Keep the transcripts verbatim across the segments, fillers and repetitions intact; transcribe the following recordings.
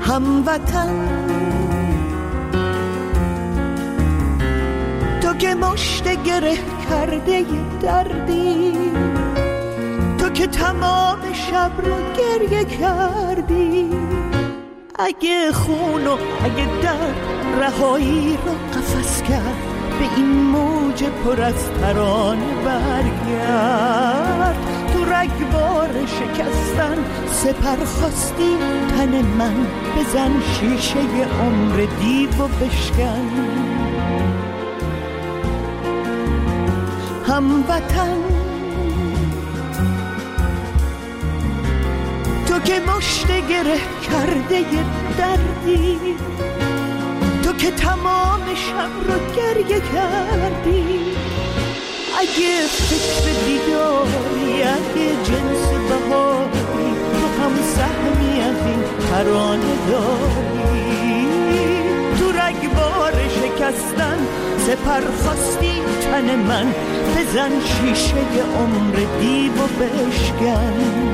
هموطن تو که مشت گره کرده دردی، تو که تمام شب رو گریه کردی، اگه خون و اگه درد رهایی رو قفس کرد، به این موج پر از ترانه برگرد. تو رگبار شکستن سپر خواستی تن من، بزن شیشه عمر دیو و بشکن. هموطن تو که مشت گره کرده دردی، تو که تمام شب رو گریه کردی، اگه فکر دیداری، اگه جنس بهاری، تو هم سهمی از این ترانه داری. تو رگبار شکستن سپر خواستی تن من، بزن شیشه عمر دیو و بشکن.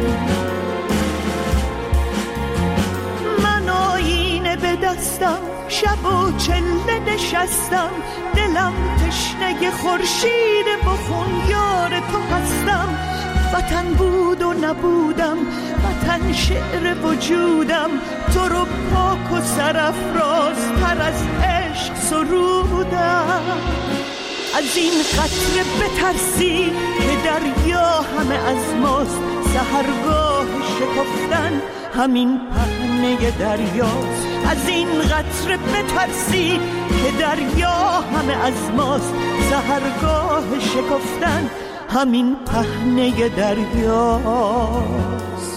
من آینه به دستم، شب و چله نشستم، دلم تشنه خورشید بخون یار تو هستم. وطن بود و نبودم، وطن شعر وجودم، تو رو پاک و سرافراز تر از عشق سرودم. از این قطره بترسی که دریا همه از ماست، سحرگاه شکفتن همین پهنه دریاست. از این قطره بترسی که دریا همه از ماست، سحرگاه شکفتن همین پهنه دریاست.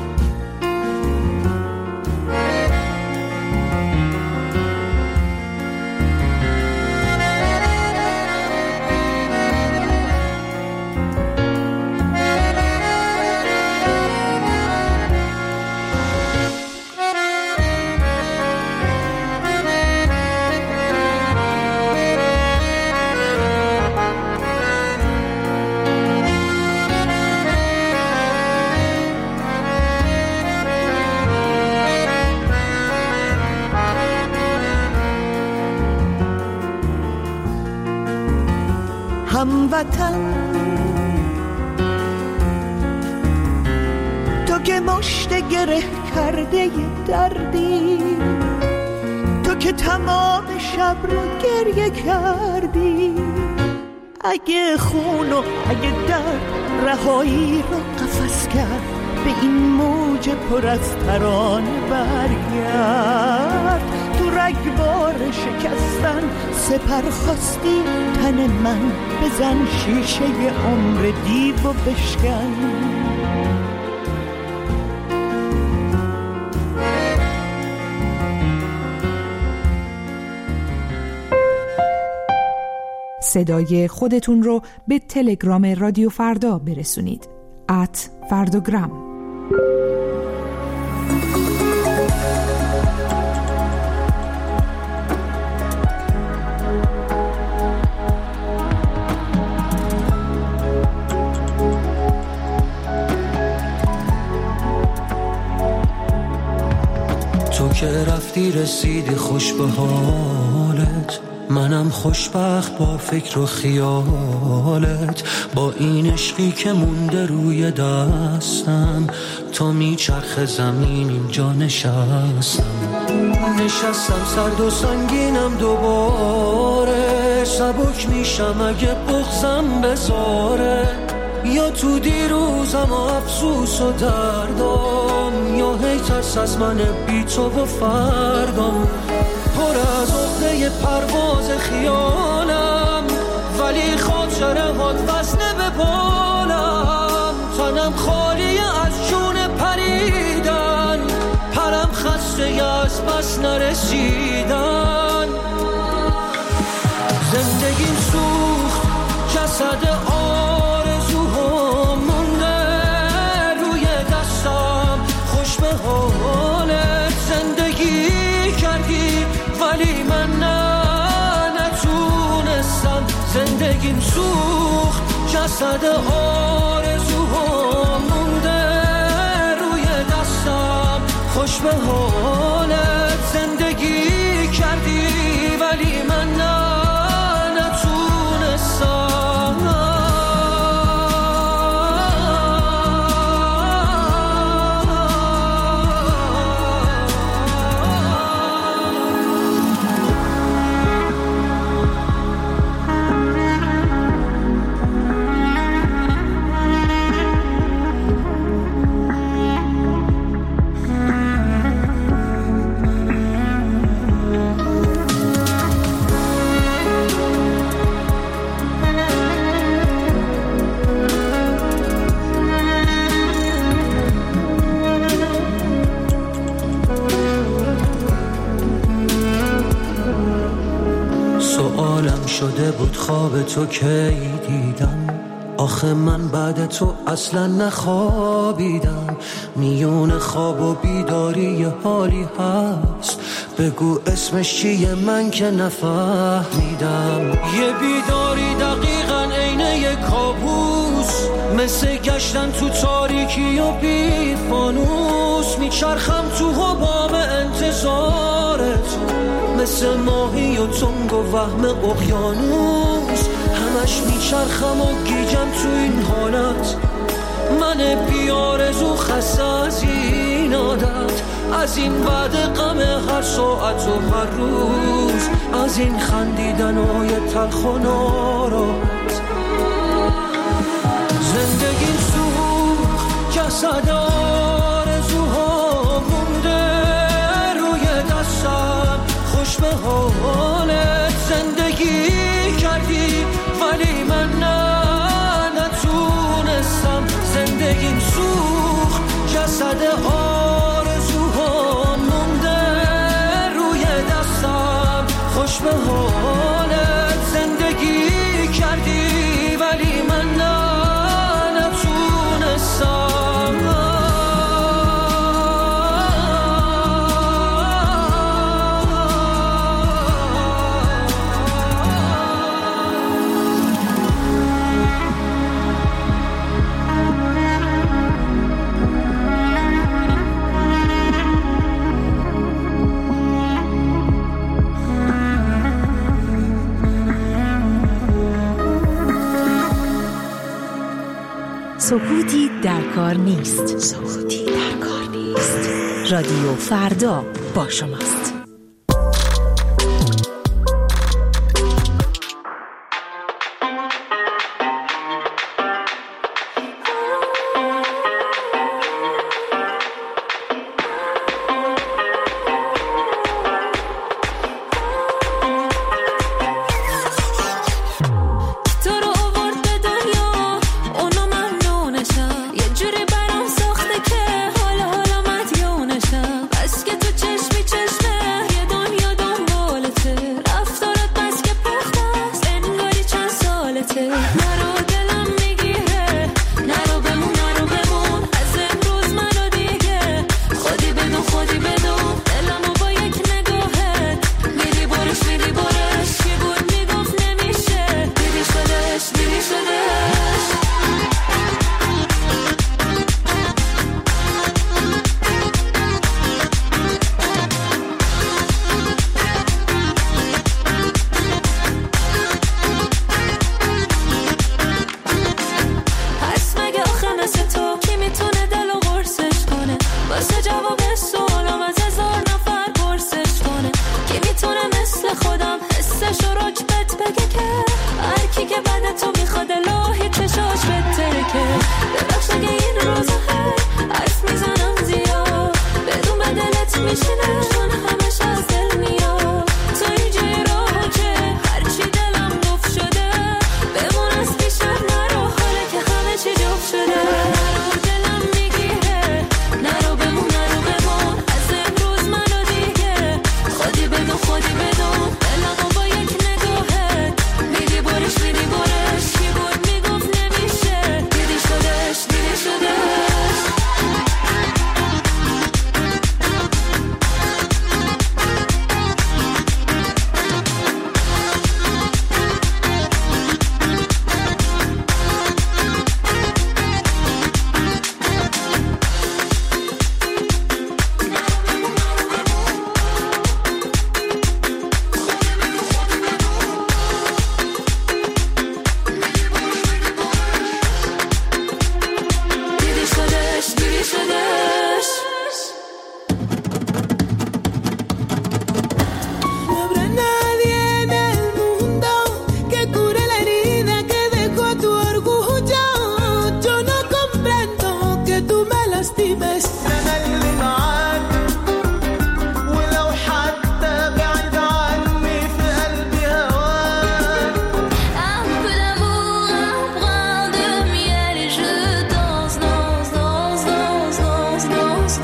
هموطن تو که مشت گره کرده دردی، تو که تمام شب رو گریه کردی، اگه خون و اگه درد رهایی رو قفس کرد، به این موج پر از ترانه برگرد. تو رگبار شکستن سپر خواستی تن من، بزن شیشه عمر دیو و بشکن. صدای خودتون رو به تلگرام رادیو فردا برسونید. ات فردوگرام. تو که رفتی رسیدی خوش به حالت، منم خوشبخت با فکر و خیالت. با این عشقی که مونده روی دستم، تا میچرخ زمین اینجا نشستم. نشستم سرد و سنگینم دوباره، سبک میشم اگه بغضم بذاره. یا تو دیروزم و افسوس و دردم، یا هی ترس از من بی تو و فردم. پر از عقده پرواز خیالم، ولی خاطره هات وزنه به بالم. تنم خالی از جون پریدن، پرم خسته از بس نرسیدن. زندگیم سوخت جسد آرزوها مونده روی دستم، خوش به حالت زندگی کردی ولی من نه نتونستم. زندگیم سوخت جسد آرزوها مونده روی دستم، خوش به حالت. شده بود خواب تو کی دیدم، آخه من بعد تو اصلا نخوابیدم. میون خواب و بیداری یه حالی هست، بگو اسمش چیه من که نفهمیدم. یه بیداری دقیقاً عین یه کابوس، مثل گشتن تو تاریکی و بی فانوس. میچرخم تو حباب انتظار تو، مثل ماهی و تنگ و وهم اقیانوس. همش میچرخم و گیجم تو این حالت، من بیارزو خسته از این عادت، از این بعد غم هر ساعت و هر روز، از این خندیدن های تلخ و ناراحت. زندگی سوخت جسد آرزوها مونده روی دستم، خوش به حالت زندگی کردی ولی من نه نتونستم. زندگیم سوخت جسد آرزوها مونده روی دستم، خوش به حالت زندگی کردی ولی من نه نتونستم. سکوتی در کار نیست. سکوتی در کار نیست. رادیو فردا با شماست.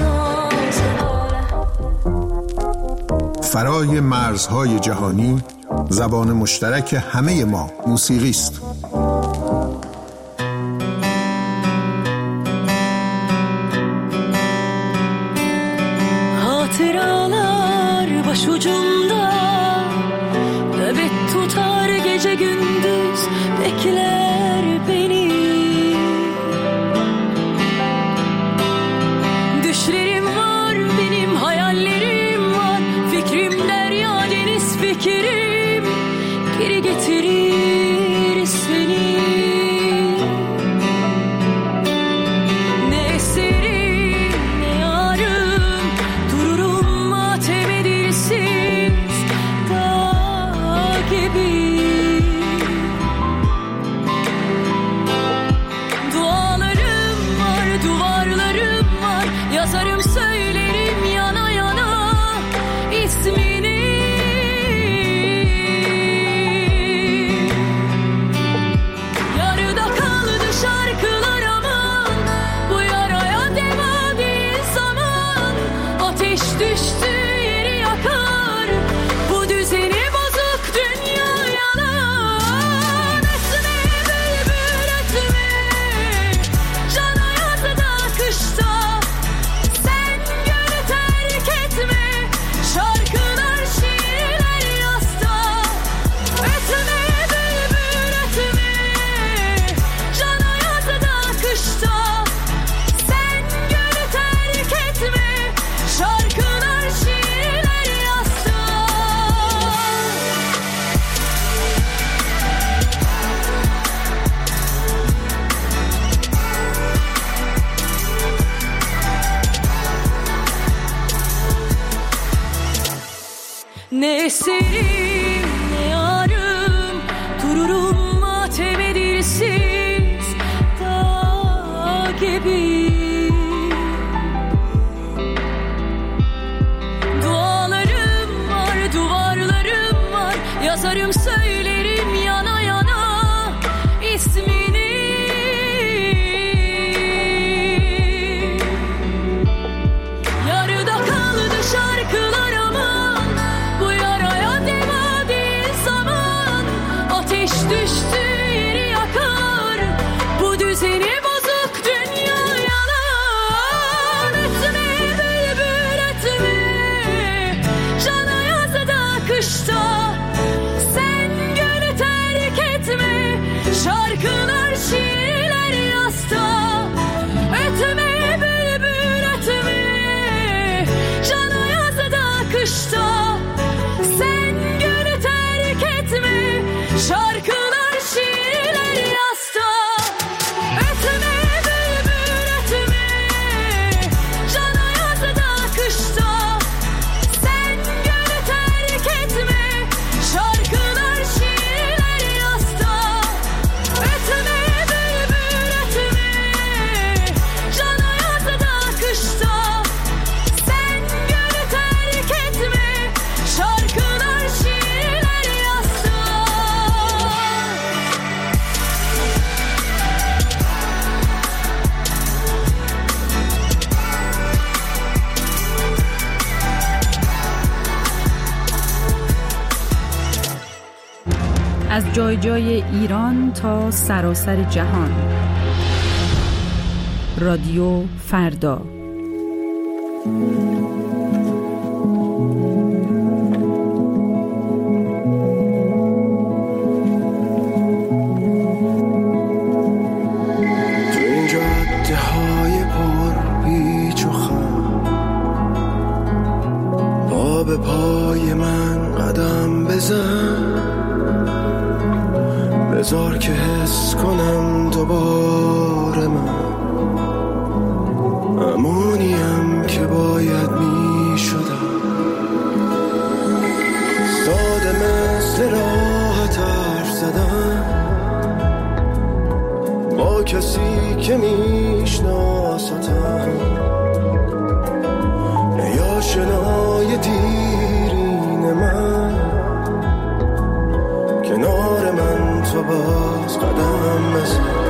فرای مرزهای جهانی زبان مشترک همه ما موسیقی است. Hatıralar başucumda, nöbet tutar gece gündüz, bekler beni. Düşlerim var benim, hayallerim var, fikrim derya deniz fikrim, geri getirir seni. Ne eserim ne yarım, dururum matem edilsiz dağ gibi. Dualarım var, duvarlarım var, yazarım söylerim yana yana ismini. Yarıda kaldı şarkılar aman, bu yaraya deva değil zaman. Ateş düştü yeri yakar, bu düzeni bozuk dünya yalan. Etme bülbül etme, cana yazda kışta, sen gönlü terk etme, şarkılar şiirler yasta. Etme bülbül etme, cana yazda kışta, sen gönlü terk etme, şarkılar şiirler yasta. Ne eserim ne yarım, dururum matem edilsiz dağ gibi. Dualarım var, duvarlarım var, yazarım söylerim yana yana ismini. Yarıda kaldı şarkılar aman, bu yaraya deva değil zaman. Ateş düştü yeri yakar, bu düzeni bozuk dünya yalan. Etme bülbül etme, cana yazda kışta, sen gönlü terk etme, şarkılar şiirler yasta. Etme bülbül etme, cana yazda kışta, sen gönlü terk etme, şarkılar şiirler yasta. Etme bülbül etme, cana yazda kışta, sen gönlü terk etme, şarkılar şiirler yasta. Etme bülbül etme, cana yazda kışta, sen gönlü terk etme, şarkılar şiirler yasta. از جای جای ایران تا سراسر جهان. رادیو فردا. تو این جاده های پر پیچ و خم، پا به پای من قدم بزن، بذار که حس کنم دوباره من همونیم که باید می شدم. ساده مثل راحت حرف زدن با کسی که میشناستم، ای آشنای دیرین من، کنار من تو باز قدم بزن.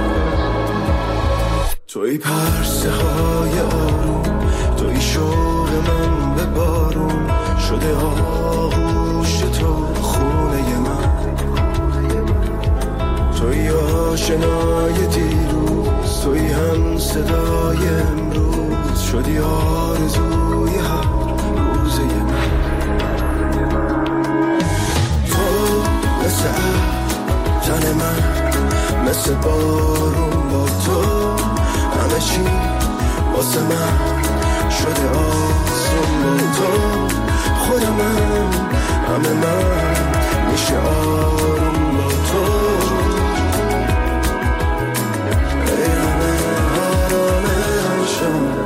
توی پرسه های آروم، توی شوق من به بارون شده، آغوش تو خونه صدای امروز شدی آرزوی هر روزه من. تو مثل تن من، مثل بارون با تو همه چی واسه من شده آسون با تو. خود من همه من میشه آروم با تو. ای همه آرامشم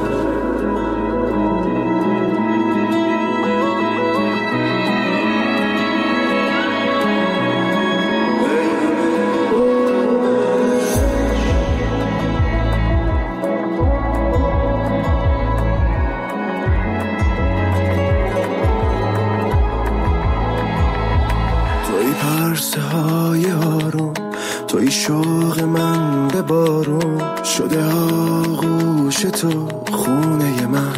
توی شوق من به بارون شده آغوش تو خونه من.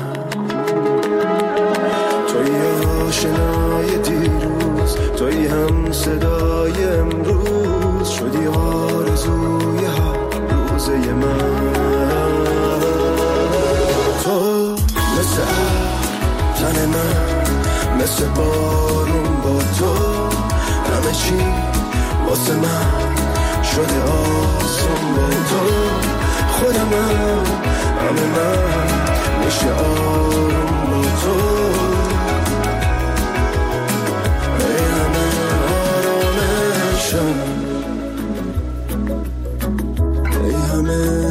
توی آشنای دیروز، توی هم صدای امروز شدی آرزوی هر روزه من. تو مثل تن من، مثل بارون با تو همه چی واسه من شده آسون با تو. خودم هم همه من میشه آروم با تو. ای همه آرامشم، ای همه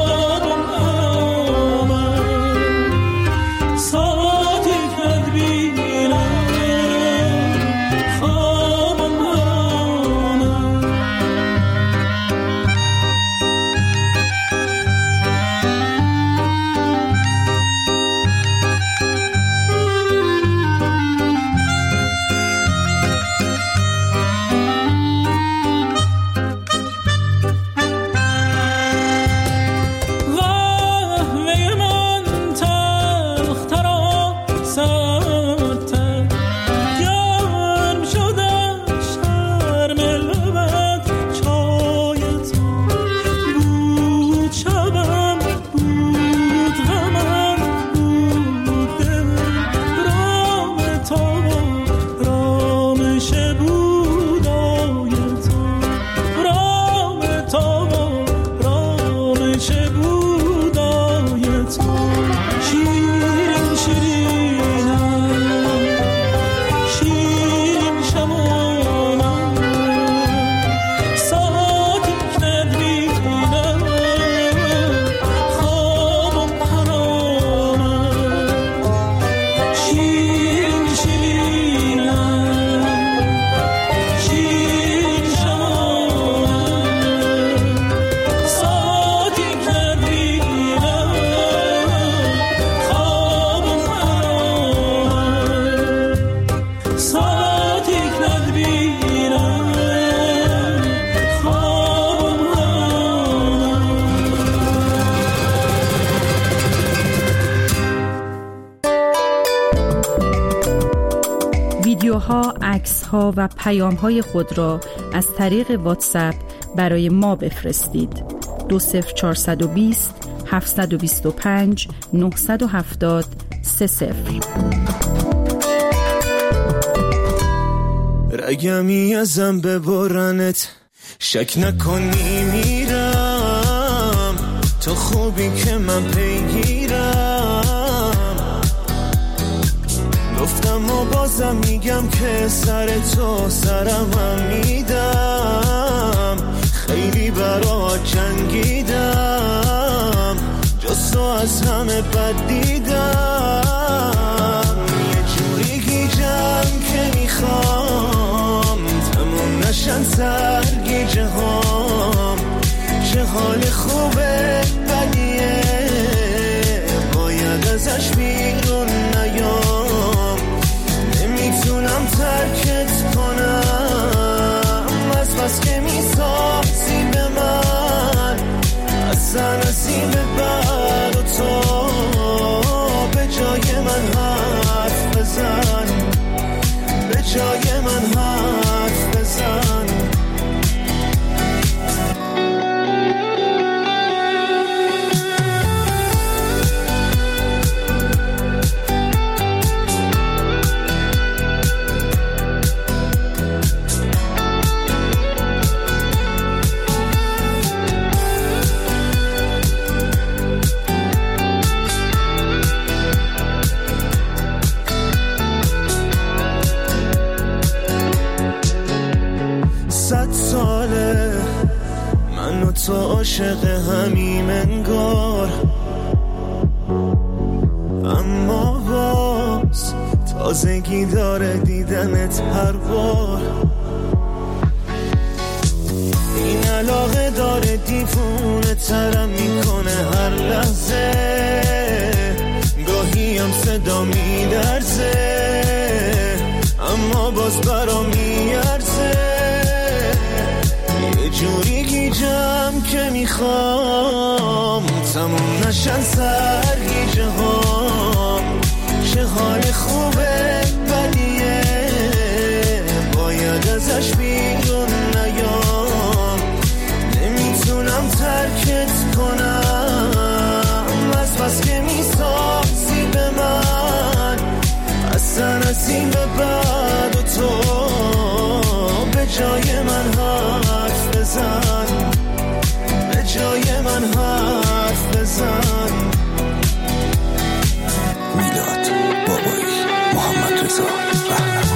ساعتی کدبی عکس‌ها و پیام‌های خود را از طریق واتساپ برای ما بفرستید. دو صفر چهارصد و بیست هفتصد و بیست و پنج نهصد و هفتاد سه صفر. رگمی ازم ببرنت، شک نکنی میرم، تو خوبی که من پیگیرم. گفتم و بازم میگم که سر تو سرم هم میدم، خیلی برات جنگیدم، جز تو از همه بد دیدم. یه جوری گیجم که میخوام تموم نشن سرگیجه هام. چه حال خوبه بدیه، باید ازش بیرون نیام. نمیتونم ترکت کنم، از بس که میسازی به من، اصلا نسیم بر و تو به جای من حرف بزن، به جای من حرف بزن. تو عاشق همیم انگار، اما باز تازگی داره دیدنت هر بار. این علاقه داره دیوونه ترم میکنه هر لحظه، گاهی هم صدا میلرزه اما باز برام میارزه. یه جوری گیجم که میخوام تموم نشن سرگیجه هام. چه حال خوبه بدیه، باید ازش بیرون نیام. نمیتونم ترکت کنم، از بس که میسازی به من، اصلا از این به بعد و تو به جای من حرف بزن، به جای من حرف بزن. میلاد بابایی، محمد رضا رهنما.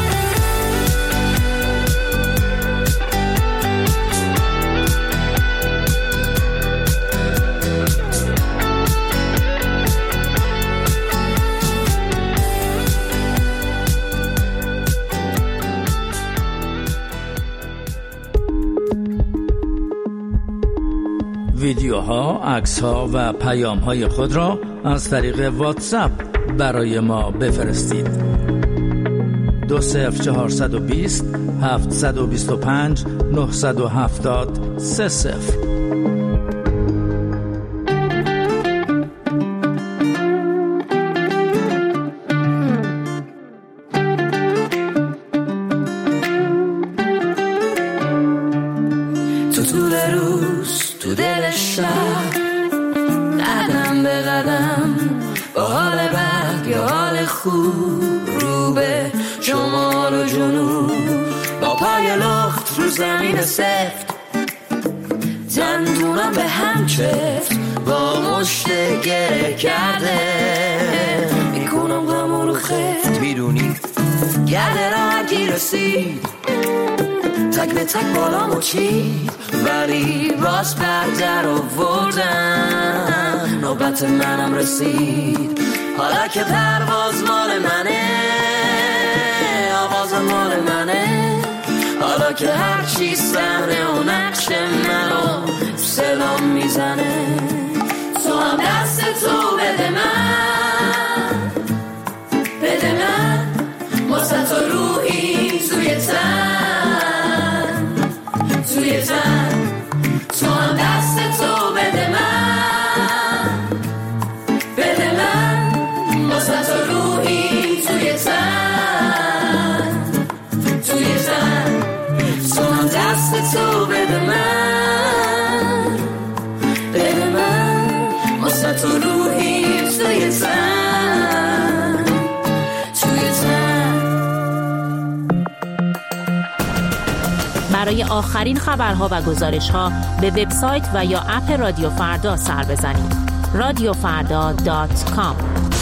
ویدیوها، عکس‌ها و پیام‌های خود را از طریق واتساپ برای ما بفرستید. دو صفر چهارصد و بیست هفتصد و بیست و پنج نهصد و هفتاد سه صفر. تو طول روز تو دل شب، قدم به قدم با حال بد یا حال خوب، رو به شمال و جنوب، با پای لخت رو زمین سفت، دندونم به هم چفت، با مشت گره کرده میکنم غمو رو خفت. میدونی گرده راحتی رسید، تک به تک بالامو چید، ولی باز پردر آوردن، نوبت منم رسید. حالا که پرواز مال منه، آواز مال منه، حالا که هرچی صحنه و نقش منو سلام میزنه. تو هم دست تو بده من، بده من، واسه تو روحی توی تن، توی تن. تو هم دست تو بده من، بده من، واسه تو روحی توی تن، توی تن. دست تو بده من، بده من واسه تو روحی توی تن، توی تن. برای آخرین خبرها و گزارش‌ها به وبسایت و یا اپ رادیو فردا سر بزنید. رادیو فردا دات کام.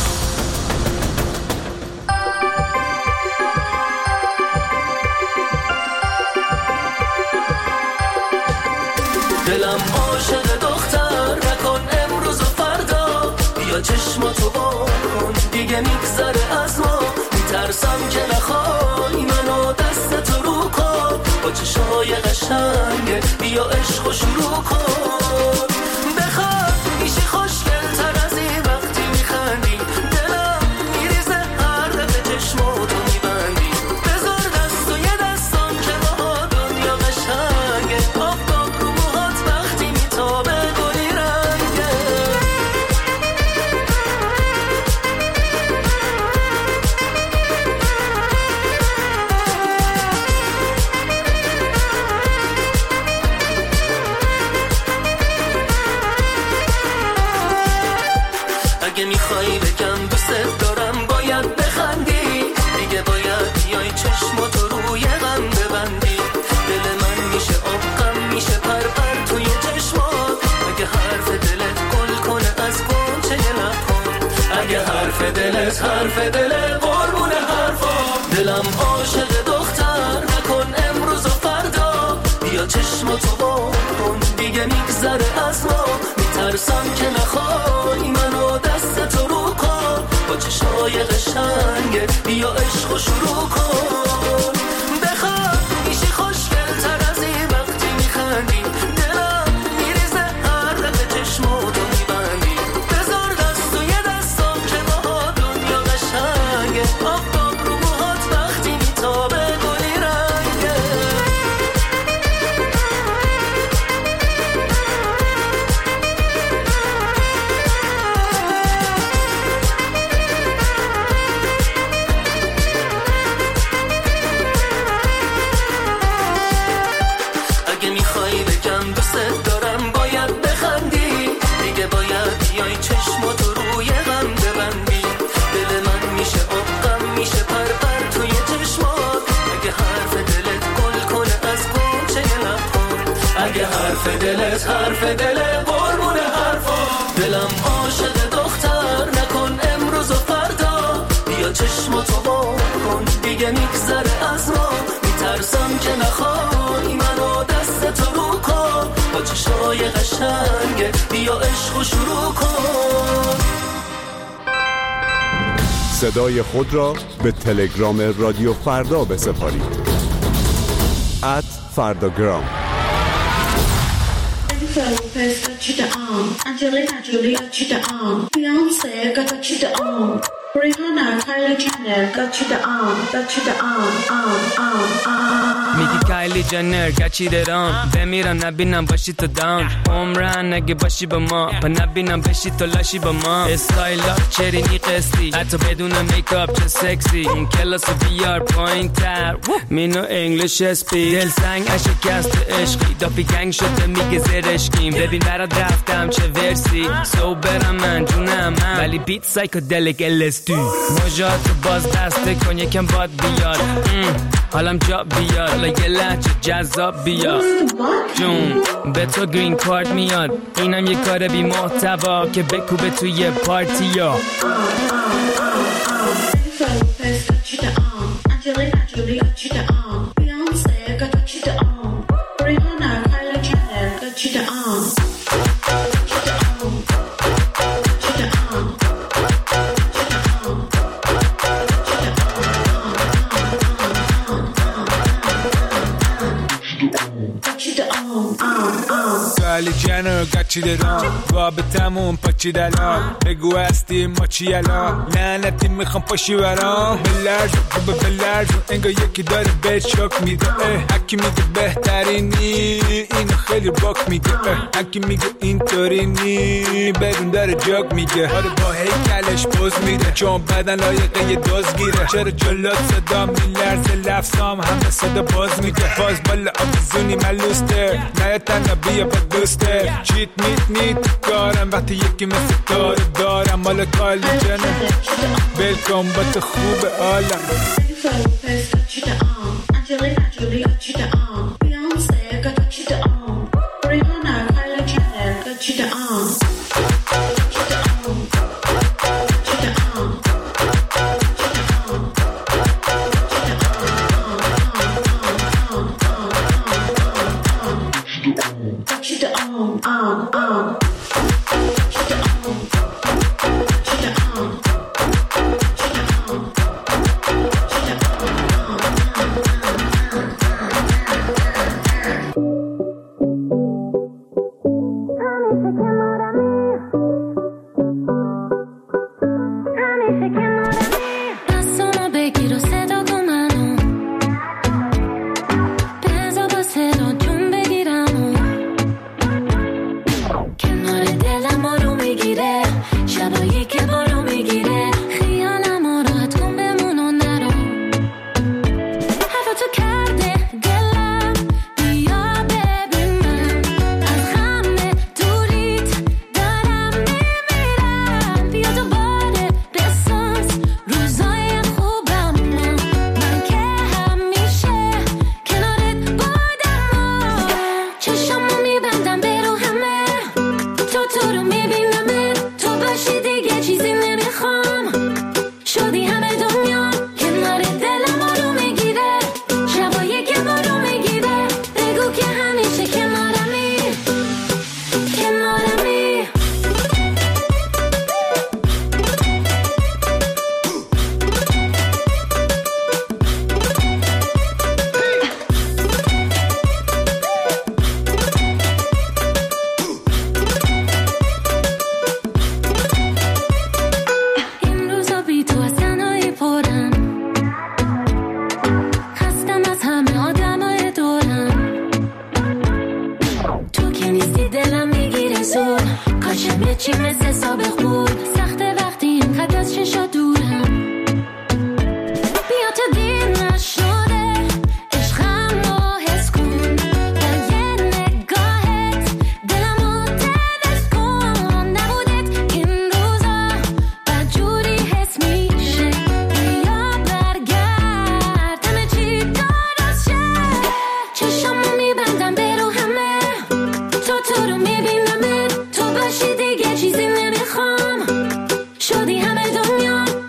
دلم عاشق دختر نکن امروز و فردا، بیا چشماتو بکن دیگه میگذره از ما، میترسم که نخوای منو دست تو رو کن، با چشمای قشنگه بیا عشق و شروع کن، بخواد میشی خوشگل تر از این وقتی میخندی، دلم میریزه هر دفعه چشماتو میبندی، بذار دست و یه دستان که با دنیا قشنگه، آفتاب رو موهات وقتی میتابه گلی رنگه. اگه میخوایی بگم دوست دارم باید بخندی، دیگه باید بیای چشماتو روی غم ببندی، دل من میشه آب غم میشه پر پر توی چشمات، اگه حرف دلت گل کنه از گنچه لبات، اگه حرف دلت حرف دل قربون حرفات، دلم عاشق دختر نکن امروز و فردا، بیا چشماتو بکن دیگه میگذره از ما، میترسم که نخوای منو دست تو رو کن، با چشمای قشنگه بیا عشق و شروع کن، بخواد میشی خوشگل تر از این وقتی میخندی، دلم میریزه هر دفعه چشماتو میبندی، بذار دست و یه دستم که با دنیا قشنگه، آفتاب رو موهات وقتی میتابه گلی رنگه. اگه میخوایی بگم دوست دارم باید بخندی، دیگه باید بیای چشماتو روی غم ببندی، دل من میشه آب غم میشه پر پر توی چشمات، اگه حرف دلت گل کنه از گنچه لبات، اگه حرف دلت حرف دل قربون حرفات، دلم عاشق دختر نکن امروز و فردا، بیا چشماتو بکن دیگه میگذره از ما، میترسم که نخوای منو دست تو رو کن، با چشمای قشنگه بیا عشق و شروع کن. صدای خود را به تلگرام رادیو فردا بسپارید. ات فرداگرام. میگی کایلی جنر گچی درام بمیرم نبینم باشی تو دام، عمرن نگه باشی با ما و نبینم بشی تو لاشی با ما، استایلا چرینی قسطی حتی بدون میکاپ چه سکسی، اون کلاس بیار پایین تر مینو انگلیش اسپی، دل سنگ اشکست عشقی دافی گنگ شده میگه زرشکیم، ببین برات رفتم چه ورسی، سو برم من جونم من ولی بیت سایکودلیک الستو، موجاتو باز دسته کن یکم باد بیار، حالم جا بیار حالا یه لحچه جذاب بیار، جون به تو گرین کارت میاد، اینم یه کار بی محتوا که بکوبه توی پارتی ها. کالی جنو گچیده رام واب تموم پاچی دلال بگو هستی ما چی الان لعنتی میخوام پاشی برام بلرز بابا بلرز انگار یکی داره بهت شک میده هکی میگه بهترینی اینو خیلی باک میگه هکی میگه اینطوری نی بدون داره جاک میگه آره با هیکلش پوز میده چون بدن لایقه یه دوز گیره چرا جلات صدا میلرزه لفظام همه صدا باز میده باز بالا آبزونی ملوسته نه تنها بیا با دوسته چیت میت نیت کارم وقتی یکی مثل تو دارم مال کالی جنم بلکن با تو خوب عالم شدی همه دنیا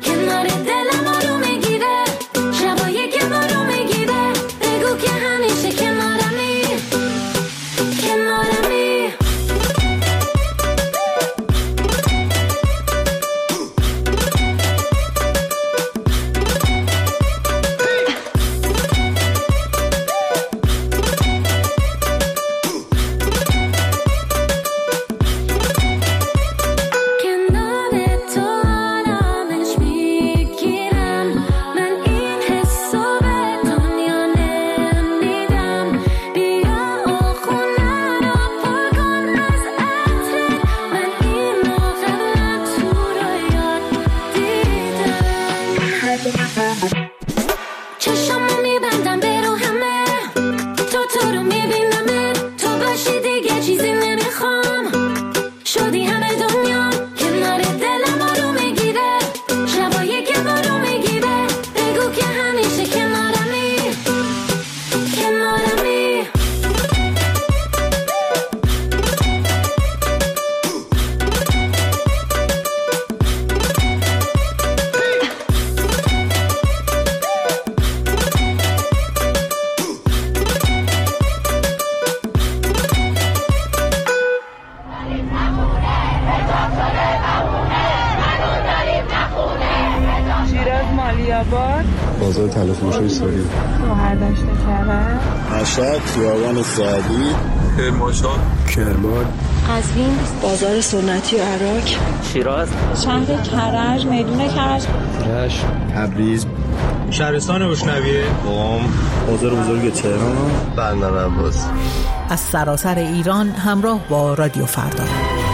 بازار تلفروشی سوری. شوهر داشته کرد. مشهد خیابان سعدی. کرمانشاه. کرمان. قزوین بازار سنتی عراق. شیراز. شهر کرج میدون کرج. رشت. تبریز. شهرستان روشنویه. قم. بازار بزرگ تهران. بندر عباس. از سراسر ایران همراه با رادیو فردا.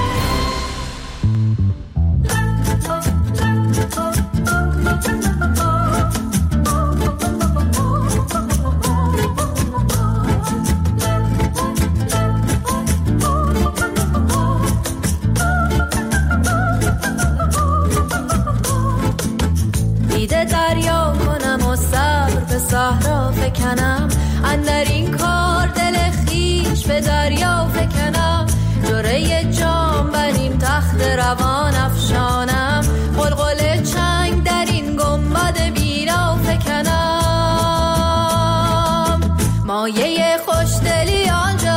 دیده دریا کنم و سر به صحرا فکنم، اندر این کار دل خیش به دریا فکنم. جوره جام بریم تخت روان افشانم، قلقل چنگ در این گنبد بیرا فکنم. مایه خوشدلی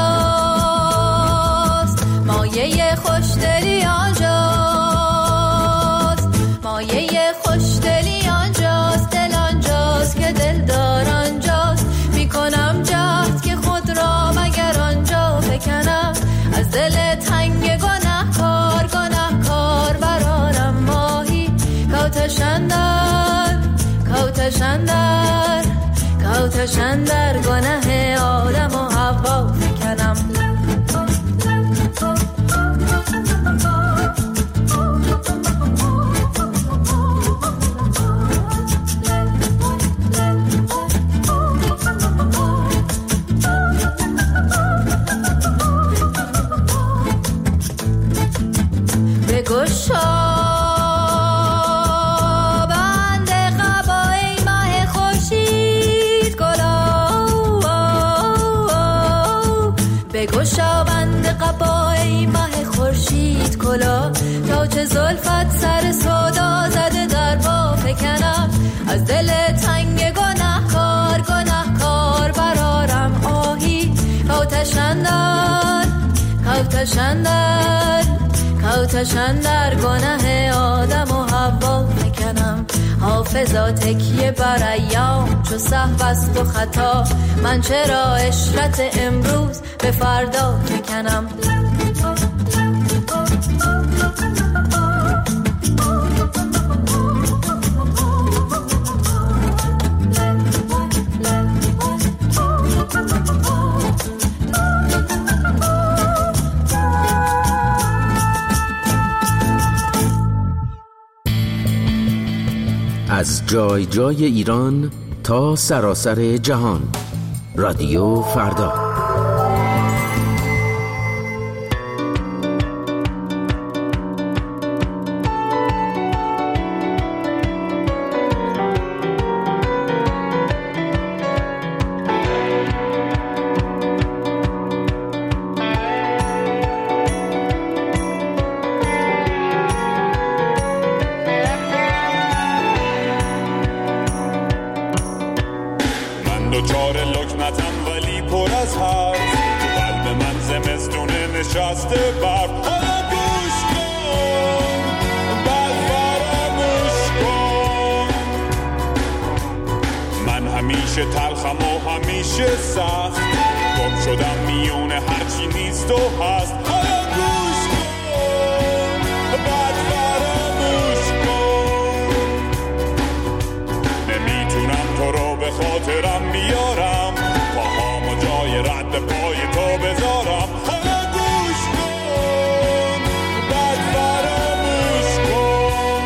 آنجاست، مایه خوشدلی آنجاست، مایه خوشدلی آنجاست، دل آنجاست که دلدار آنجاست. میکنم جهد که خود را مگر آنجا فکنم، از دل تنگ گناه کار گناه کار برارم ماهی. کوتشندر کوتشندر کوتشندر گناه آدم و حوا فکنم. گشا بند قبای ماه خورشید گلا، بگشا بند قبای ماه خورشید کلا، تا چه زلفت سر سودا زده در با فکنم. از دل تنگ گناه کار گناه کار برارم آهی. کوتشندر کوتشندر کوتشندر گناه آدم و حوا فکنم. حافظا تکیه بر ایام چو سهو است و خطا، من چرا عشرت امروز به فردا فکنم. از جای جای ایران تا سراسر جهان، رادیو فردا. دوچار لکنتم ولی پر از حرف، قلب من زمستونه نشسته برف. حالا گوش کن بعد فراموش کن، من همیشه تلخم و همیشه سخت، گم شدم میونه هرچی نیست و هست. حالا گوش کن بعد فراموش کن، نمیتونم تو رو به خاطرم بیارم، پاهامو جای رد پای تو بذارم. حالا گوش کن بعد فراموش کن،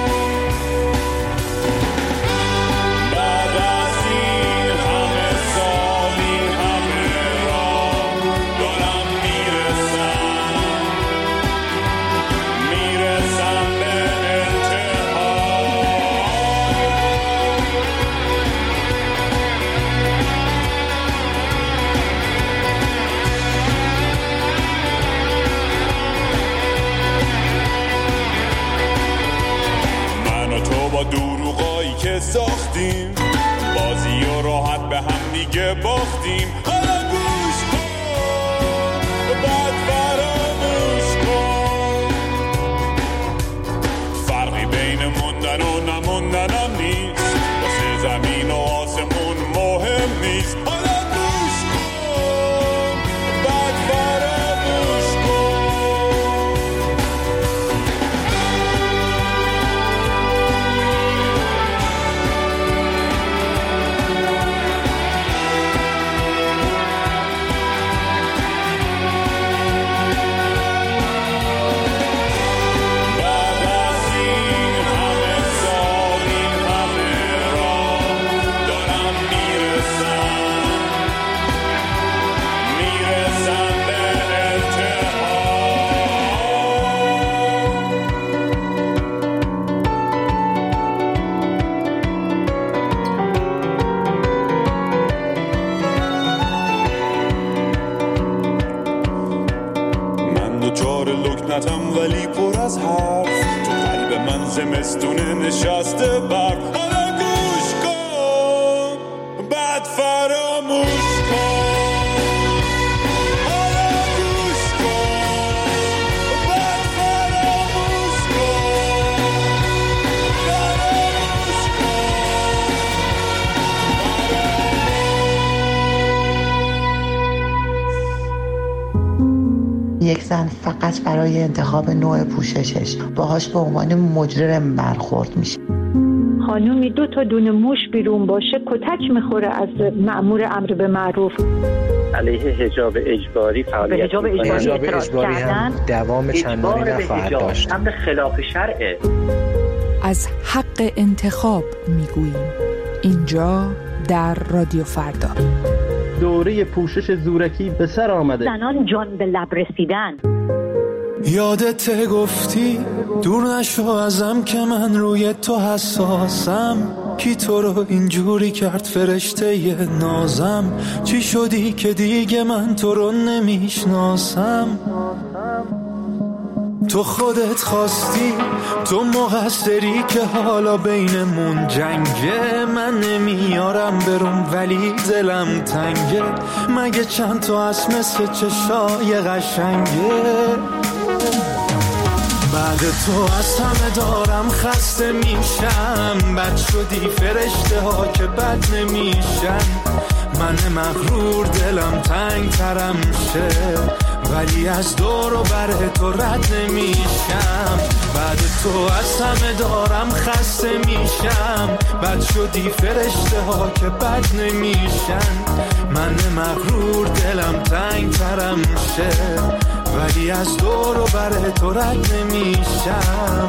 بعد از این همه سال این همه راه دارم میرسم، میرسم به انتها. تو با دروغایی که ساختیم، بازی و راحت به هم دیگه باختیم. حالا گوش کن بعد فراموش کن، فرقی بین موندن و نموندنم نیست، واسه زمین و آسمان دوچار لکنتم ولی پر از حرف، تو قلب من زمستونه نشسته برف. حالا گوش کن بعد فراموش کن. یک زن فقط برای انتخاب نوع پوششش باهاش به عنوان مجرم برخورد میشه. خانومی دو تا دونه موش بیرون باشه کتک میخوره از مأمور امر به معروف. علیه حجاب اجباری فعالیت به حجاب اجباری, حجاب اجباری هم دوام چندانی نخواهد داشت. امر خلاف شرعه. از حق انتخاب میگوییم اینجا در رادیو فردا. دوره پوشش زورکی به سر آمده. زنان جان به لب رسیدن. یادت گفتی دور نشو ازم که من روی تو حساسم، کی تو رو اینجوری کرد فرشته ی نازم، چی شدی که دیگه من تو رو نمیشناسم. تو خودت خواستی، تو مقصری که حالا بینمون جنگه، من نمیارم برم ولی دلم تنگه، مگه چند تا از مثل چشای قشنگه. بعد تو از همه دارم خسته میشم، بد شدی فرشته ها که بد نمیشن، من مغرور دلم تنگ ترم شه، ولی از دور و بر تو رد نمیشم. بعد تو از همه دارم خسته میشم، بد شدی فرشته ها که بد نمیشن، من مغرور دلم تنگ ترم شه، ولی از دور و بر تو رد نمیشم.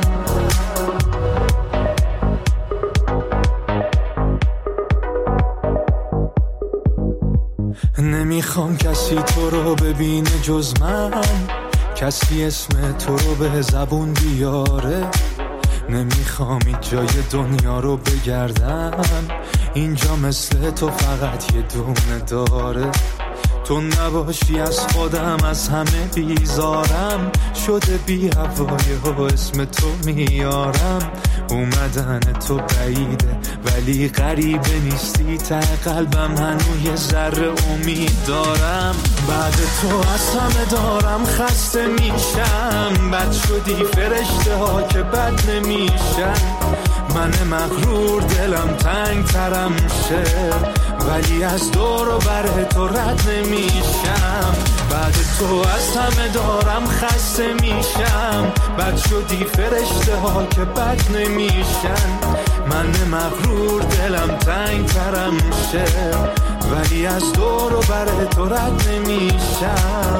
نمیخوام کسی تو رو ببینه جز من، کسی اسم تو رو به زبون بیاره، نمیخوام این جای دنیا رو بگردم، اینجا مثل تو فقط یه دونه داره. تو نباشی از خودم از همه بیزارم، شده بی هوای و اسم تو میارم، اومدن تو بعیده ولی غریبه نیستی، ته قلبم هنوز یه ذره امید دارم. بعد تو از همه دارم خسته میشم، بد شدی فرشته ها که بد نمیشن، من مغرور دلم تنگ ترم شه، ولی از دور و بر تو رد نمیشم. بعد تو از همه دارم خسته میشم، بد شدی فرشته ها که بد نمیشن، من مغرور دلم تنگ ترم شه، ولی از دور و بر تو رد نمیشم.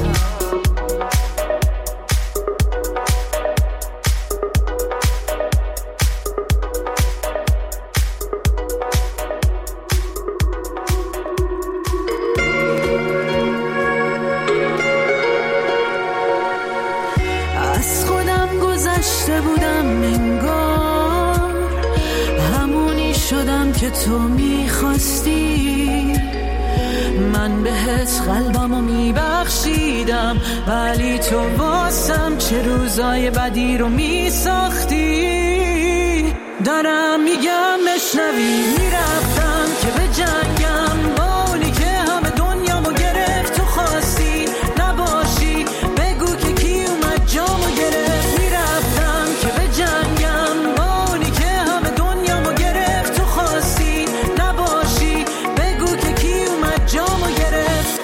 که تو میخواستی، من بهت قلبمو میبخشیدم، ولی تو واسم چه روزای بدی رو میساختی. دارم میگم بشنوی، میرفتم که به جنگم با اونی که همه دنیامو گرفت، تو خواستی نباشی بگو که کی اومد جامو گرفت. میرفتم که به جنگم با اونی که همه دنیامو گرفت، تو خواستی نباشی بگو که کی اومد جامو گرفت.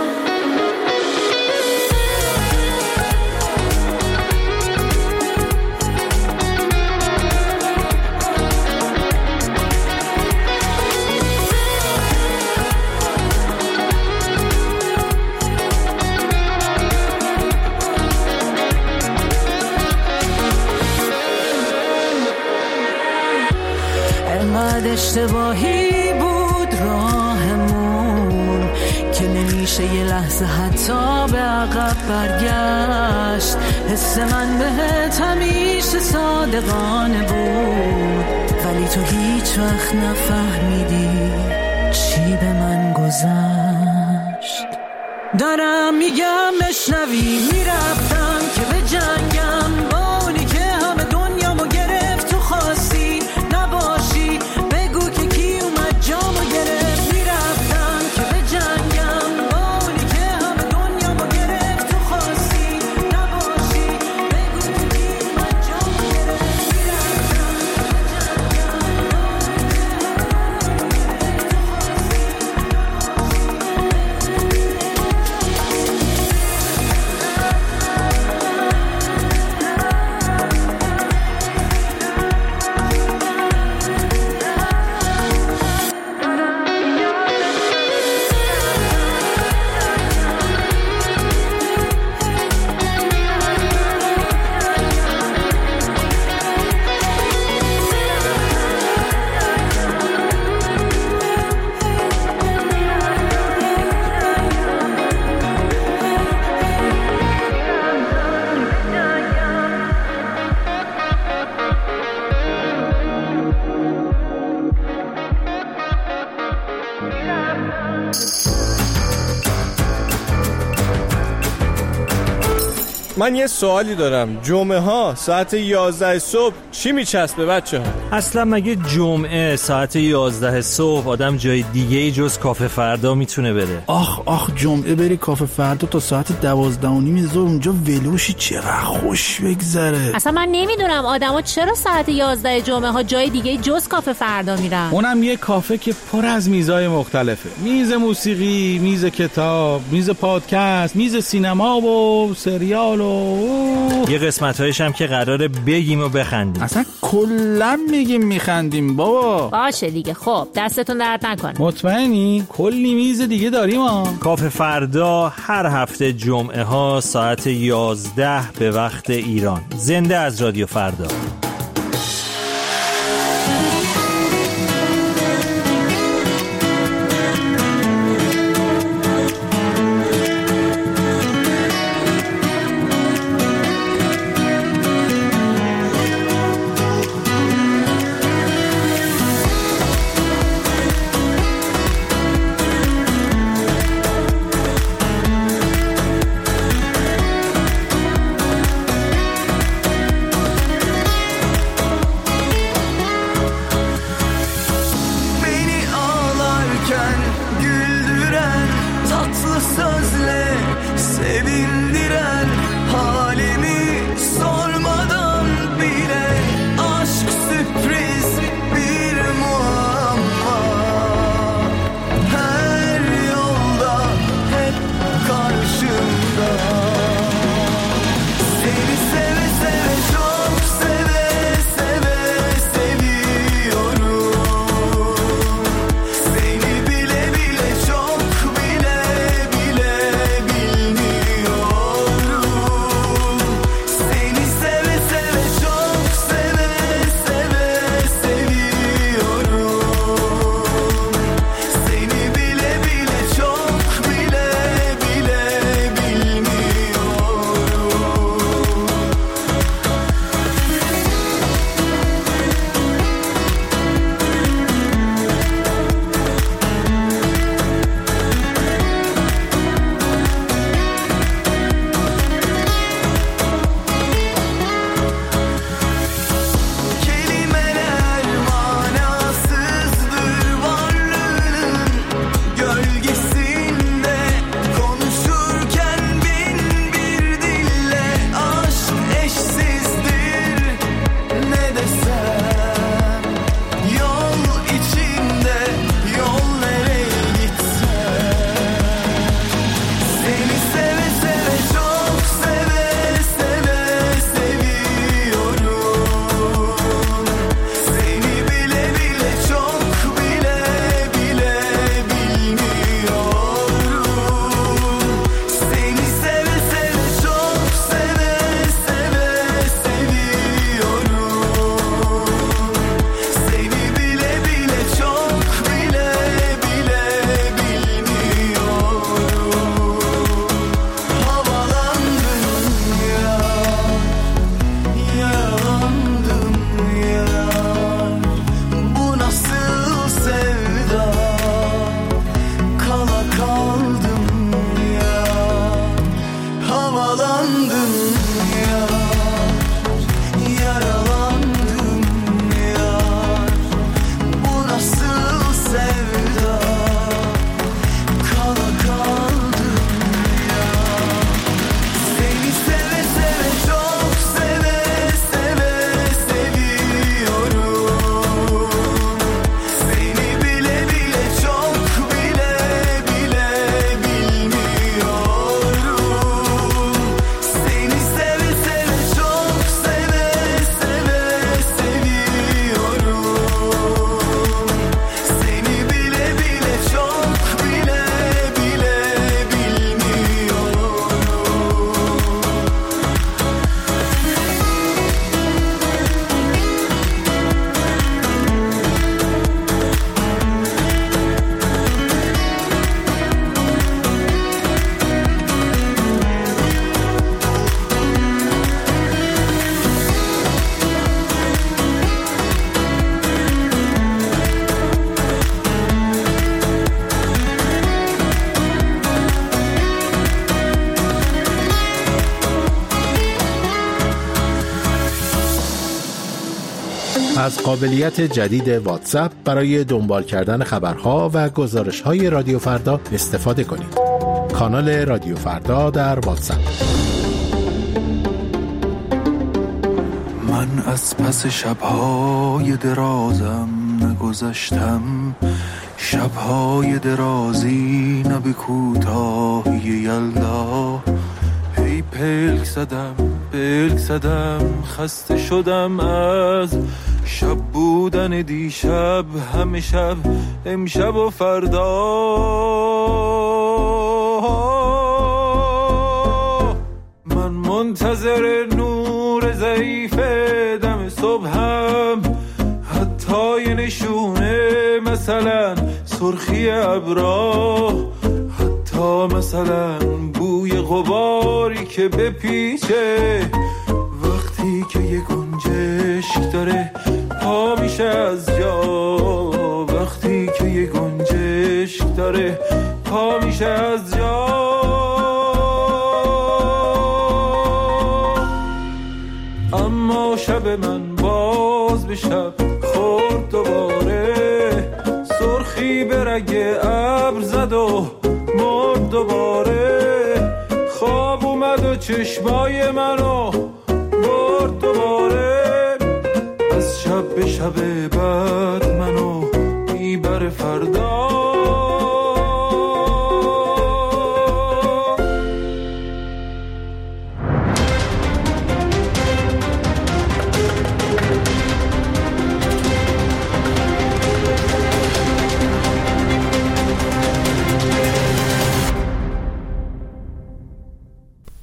اشتباهی بود راهمون که نمیشه یه لحظه حتی به عقب برگشت. حس من بهت همیشه صادقانه بود، ولی تو هیچ وقت نفهمیدی چی به من گذشت. دارم میگم بشنوی، میرفتم من یه سوالی دارم. جمعه ها ساعت یازده صبح چی میچسبه بچه ها؟ اصلا مگه جمعه ساعت یازده صبح آدم جای دیگه جز کافه فردا میتونه بره؟ آخ آخ جمعه بری کافه فردا تا ساعت دوازده و نیم ظهر اونجا ولوشی چقدر خوش بگذره. اصلا من نمیدونم آدما چرا ساعت یازده جمعه ها جای دیگه جز کافه فردا میرن. اونم یه کافه که پر از میزای مختلفه. میز موسیقی، میز کتاب، میز پادکست، میز سینما و سریال و یه قسمت‌هایش هم که قراره بگیم و بخندیم. اصلا کلا میگیم میخندیم بابا. باشه دیگه. خب دستتون درد نکنه. مطمئنی؟ کلی میز دیگه داریم ها. کافه فردا هر هفته جمعه ها ساعت یازده به وقت ایران. زنده از رادیو فردا. از قابلیت جدید واتساپ برای دنبال کردن خبرها و گزارش‌های رادیو فردا استفاده کنید. کانال رادیو فردا در واتساپ. من از پس شب‌های درازم نگذشتم، شب‌های درازی نه به کوتاهی یلدا. هی پلک زدم پلک زدم خسته شدم از شب بودن دیشب، همه شب امشب و فردا. من منتظر نور ضعیف دم صبحم، حتی یه نشونه مثلا سرخی ابرا، حتی مثلا بوی غباری که بپیچه وقتی که یه گنجشک داره پا میشه از جا، وقتی که یه گنجشک داره پا میشه از جا. اما شب من باز به شب خورد دوباره، سرخی به رگ ابر زد و مرد دوباره. خواب اومد و چشمای منو برد دوباره، از شب به شب بعد منو میبره فردا.